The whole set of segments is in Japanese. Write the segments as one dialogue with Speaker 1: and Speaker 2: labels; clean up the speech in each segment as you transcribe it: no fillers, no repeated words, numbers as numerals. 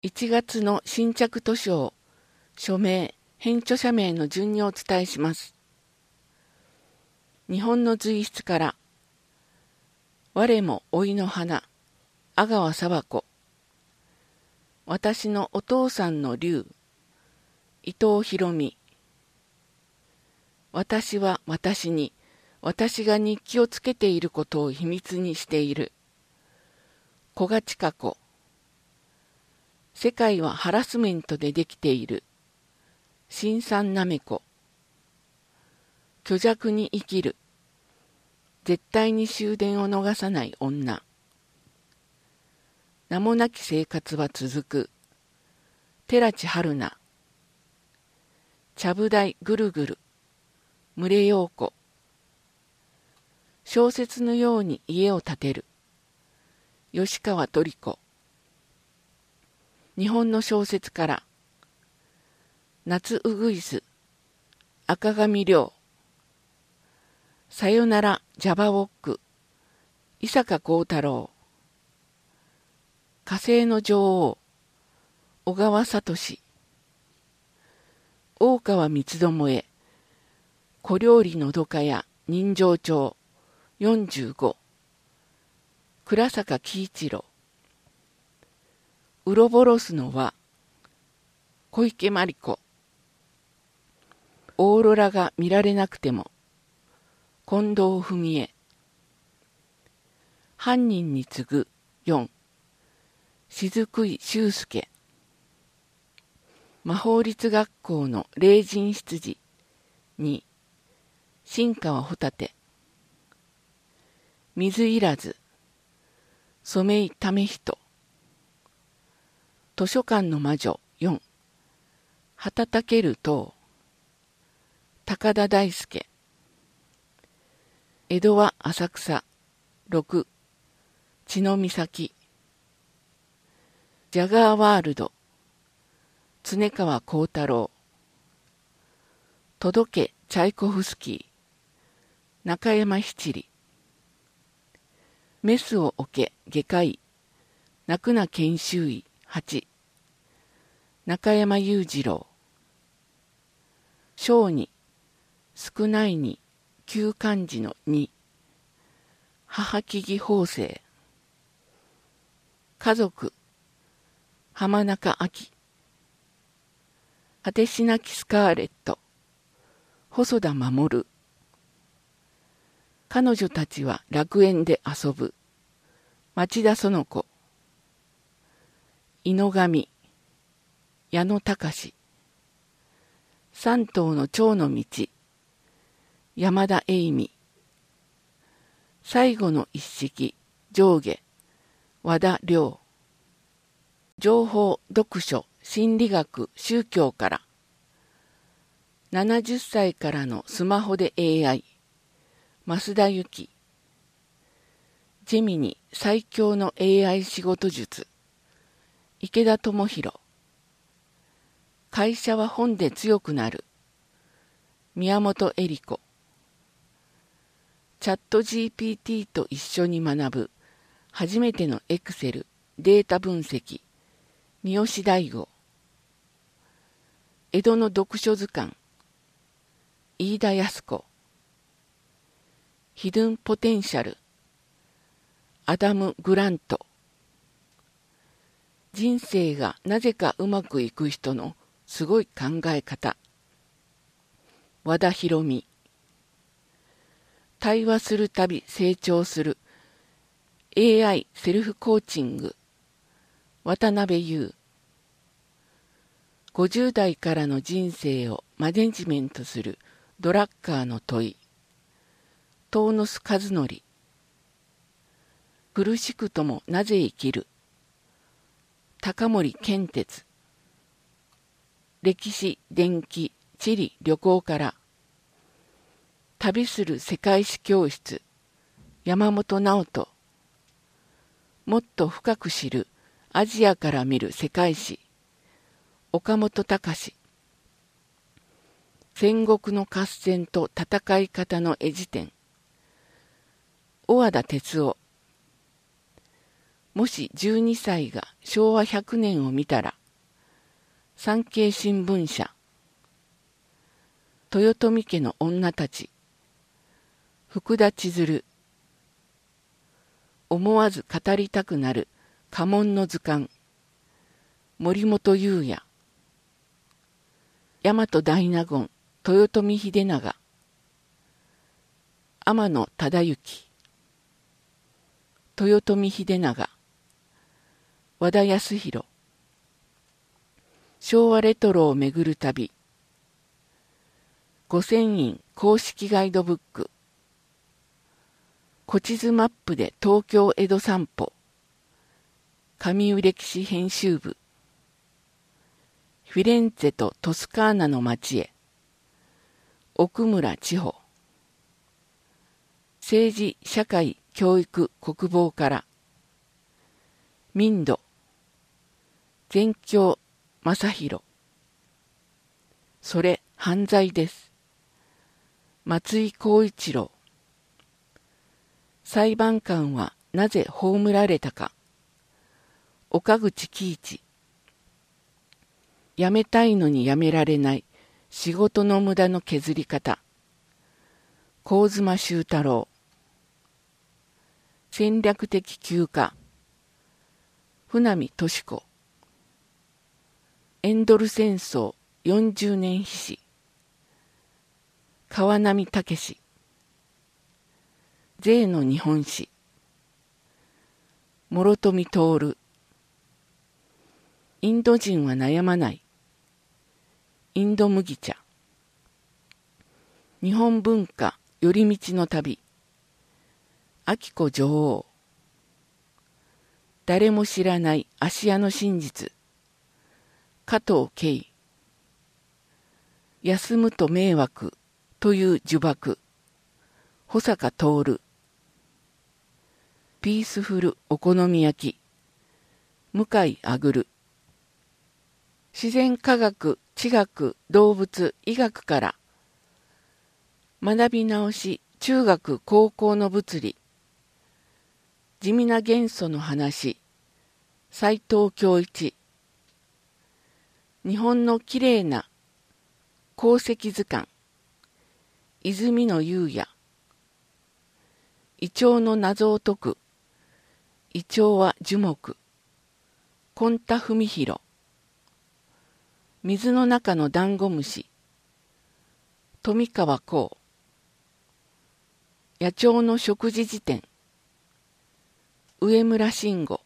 Speaker 1: 1月の新着図書、署名、編著者名の順にお伝えします。日本の随筆から、我も老いの花、阿川佐和子。私のお父さんの竜、伊藤博美。私は私に、私が日記をつけていることを秘密にしている。古賀千佳子。世界はハラスメントでできている。新三なめこ。虚弱に生きる。絶対に終電を逃さない女。名もなき生活は続く。寺地春菜。ちゃぶ台ぐるぐる。群れ陽子。小説のように家を建てる。吉川トリコ。日本の小説から、夏うぐいす、赤上亮。さよならジャバウォック、伊坂幸太郎。火星の女王、小川聡。大川三つどもえ、小料理のどかや人情帳、45。倉坂喜一郎。ウロボロスの輪、小池真理子。オーロラが見られなくても、近藤文江。犯人に次ぐ4、雫井修介。魔法律学校の霊人執事2、新川ホタテ。水いらず、染井為人。図書館の魔女4、畑健等。高田大輔。江戸は浅草6、血の岬。ジャガーワールド、常川幸太郎。届けチャイコフスキー、中山七里。メスを置け外科医、泣くな研修医8、中山裕次郎。小に、少ないに、旧漢字の2、母木義法政。家族、浜中明。果てしなきスカーレット、細田守。彼女たちは楽園で遊ぶ、町田園子。井野上、矢野隆。三頭の蝶の道、山田栄美。最後の一式、上下、和田亮。情報、読書、心理学、宗教から。70歳からのスマホで AI、増田由紀。ジェミニ最強の AI 仕事術、池田智博。会社は本で強くなる、宮本恵理子。チャット GPT と一緒に学ぶ初めてのエクセルデータ分析、三好大吾。江戸の読書図鑑、飯田康子。ヒドゥンポテンシャル、アダム・グラント。人生がなぜかうまくいく人のすごい考え方、和田博美。対話するたび成長する AI セルフコーチング、渡辺優。50代からの人生をマネジメントするドラッカーの問い、遠野和則。苦しくともなぜ生きる、高森健哲。歴史、伝記、地理、旅行から。旅する世界史教室、山本直人。もっと深く知るアジアから見る世界史、岡本隆。戦国の合戦と戦い方の絵辞典、小和田哲夫。 もし12歳が昭和100年を見たら、産経新聞社、豊臣家の女たち、福田千鶴、思わず語りたくなる家紋の図鑑、森本裕也、大和大納言、豊臣秀長、天野忠之、豊臣秀長、和田康弘、昭和レトロをめぐる旅、御船印公式ガイドブック、古地図マップで東京江戸散歩、上宇歴史編集部、フィレンツェとトスカーナの街へ、奥村千穂、政治、社会、教育、国防から、民度、全教正弘、それ犯罪です。松井孝一郎、裁判官はなぜ葬られたか、岡口喜一、辞めたいのに辞められない仕事の無駄の削り方、神妻周太郎、戦略的休暇、船見俊子、エンドル戦争40年秘史、川波武史、税の日本史、諸富徹、インド人は悩まない、インド麦茶、日本文化寄り道の旅、昭子女王、誰も知らない芦屋の真実、加藤慶、休むと迷惑という呪縛、保坂徹、ピースフルお好み焼き、向井あ自然科学、地学、動物、医学から学び直し、中学、高校の物理、地味な元素の話、斉藤恭一、日本のきれいな鉱石図鑑、泉野裕也、イチョウの謎を解く、イチョウは樹木、今田文弘、水の中のダンゴムシ、富川幸、野鳥の食事辞典、上村慎吾、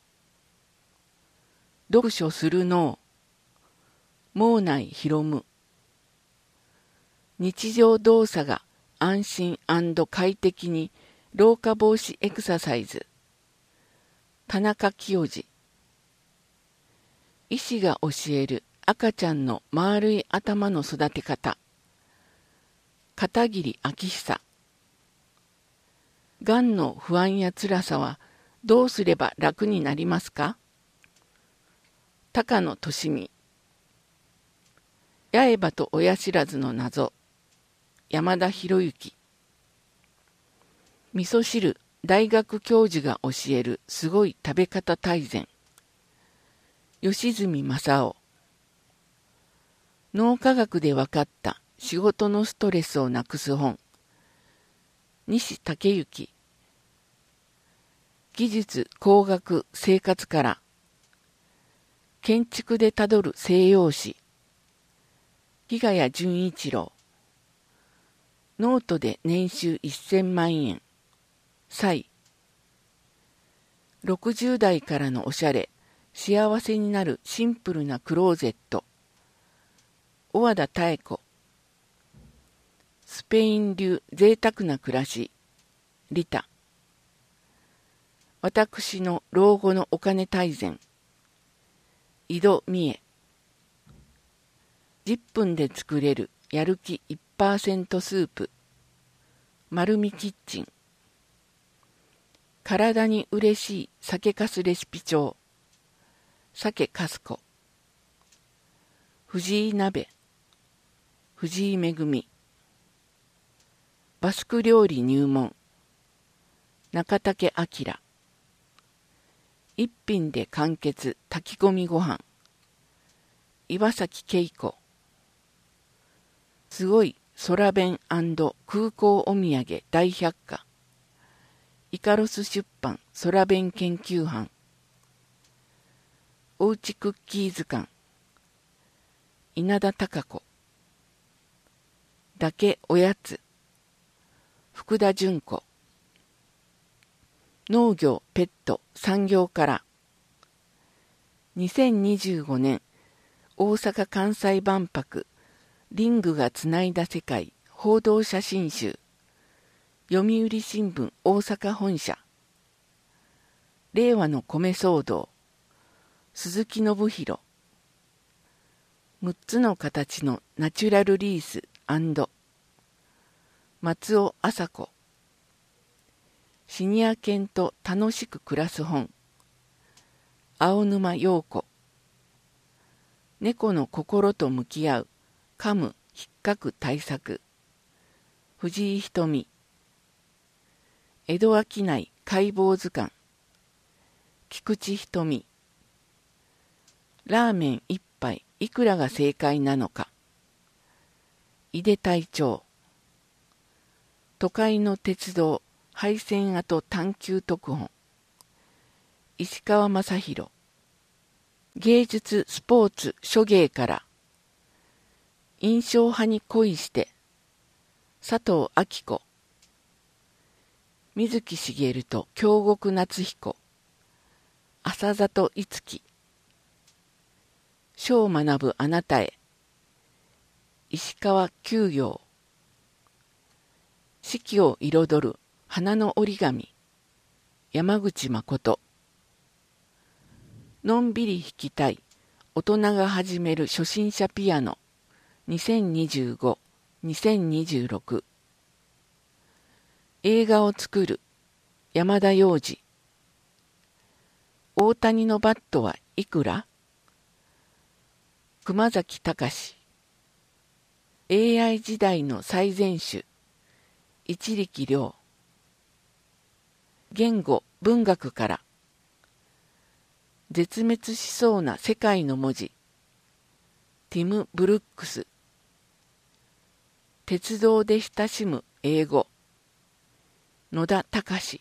Speaker 1: 読書する脳、毛内博夢、日常動作が安心&快適に老化防止エクササイズ、田中清次、医師が教える赤ちゃんの丸い頭の育て方、片桐明久、がんの不安や辛さはどうすれば楽になりますか？高野俊美、八重歯と親知らずの謎、山田博之、味噌汁大学教授が教えるすごい食べ方大全、吉住正夫、脳科学で分かった仕事のストレスをなくす本、西武之、技術工学生活から建築でたどる西洋史、日ヶ谷純一郎、ノートで年収1000万円、蔡、60代からのおしゃれ、幸せになるシンプルなクローゼット、小和田妙子、スペイン流贅沢な暮らし、リタ、私の老後のお金大全、井戸美恵、10分で作れるやる気 1% スープ、丸見キッチン、体に嬉しい酒粕レシピ帳、酒粕子、藤井鍋、藤井恵、バスク料理入門、中竹明、 一品で完結炊き込みご飯。岩崎恵子。すごい空弁&空港お土産大百科。イカロス出版空弁研究班。おうちクッキー図鑑。稲田孝子。だけおやつ。福田純子。農業ペット産業から2025年大阪・関西万博リングがつないだ世界報道写真集読売新聞大阪本社令和の米騒動鈴木信弘6つの形のナチュラルリース&松尾麻子シニア犬と楽しく暮らす本青沼陽子猫の心と向き合う噛む引っかく対策藤井瞳江戸商い解剖図鑑菊池瞳ラーメン一杯いくらが正解なのか井出隊長都会の鉄道廃線跡探求特本石川正弘芸術スポーツ諸芸から印象派に恋して佐藤明子水木しげると京極夏彦浅里いつき書を学ぶあなたへ石川久行四季を彩る花の折り紙山口誠のんびり弾きたい大人が始める初心者ピアノ2025-2026映画を作る山田洋次大谷のバットはいくら熊崎隆 AI 時代の最善手一力遼言語文学から絶滅しそうな世界の文字ティム・ブルックス鉄道で親しむ英語野田隆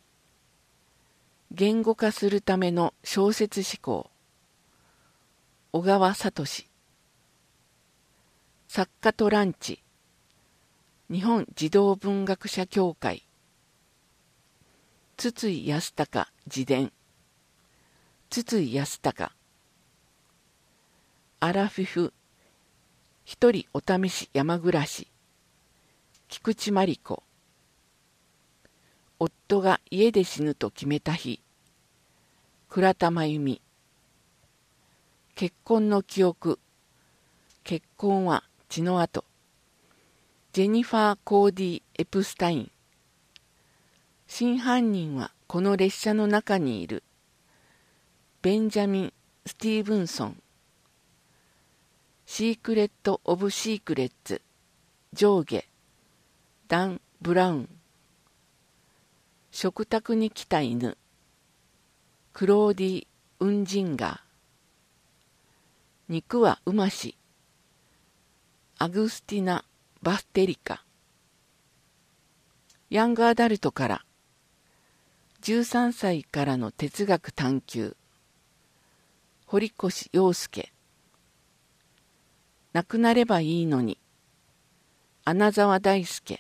Speaker 1: 言語化するための小説思考小川聡作家とランチ日本児童文学者協会筒井康隆自伝筒井康隆アラフィフ一人お試し山暮らし菊池真理子夫が家で死ぬと決めた日倉田真由美結婚の記憶結婚は血の跡ジェニファー・コーディ・エプスタイン真犯人はこの列車の中にいるベンジャミン・スティーブンソンシークレット・オブ・シークレッツ上下ダン・ブラウン食卓に来た犬クローディ・ウンジンガー肉はうましアグスティナ・バステリカヤングアダルトから13歳からの哲学探求堀越洋介亡くなればいいのに穴沢大輔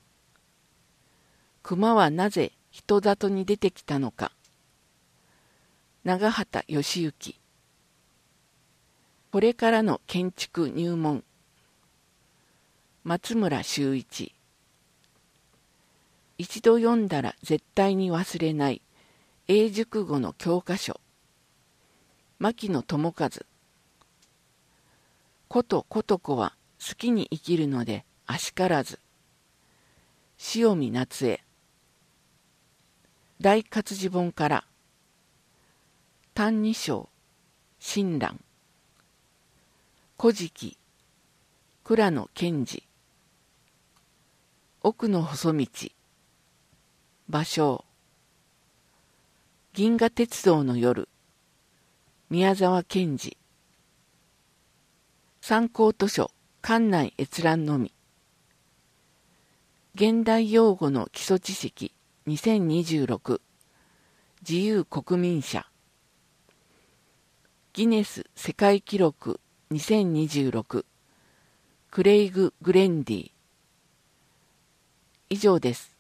Speaker 1: 熊はなぜ人里に出てきたのか長畑義行これからの建築入門松村修一一度読んだら絶対に忘れない英熟語の教科書牧野智和ことことこは好きに生きるのであしからず塩見夏江大活字本から歎異抄親鸞古事記倉野賢治奥の細道芭蕉銀河鉄道の夜、宮沢賢治。参考図書、館内閲覧のみ。現代用語の基礎知識2026、自由国民社。ギネス世界記録2026、クレイグ・グレンディ。以上です。